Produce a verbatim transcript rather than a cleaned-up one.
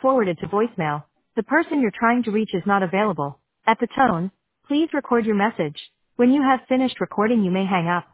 forwarded to voicemail. The person you're trying to reach is not available. At the tone, please record your message. When you have finished recording, you may hang up.